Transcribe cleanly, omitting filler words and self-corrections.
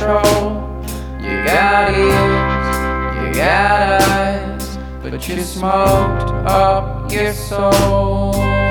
control. You got ears, you got eyes, but you smoked up your soul.